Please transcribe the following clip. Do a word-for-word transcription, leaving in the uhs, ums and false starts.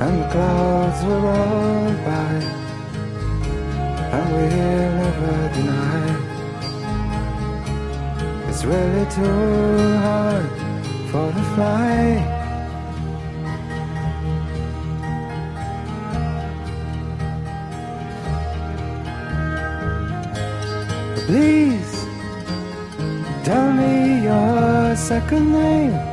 and the clouds will roll by, and we'll never deny it's really too hard for to fly. Please tell me your second name.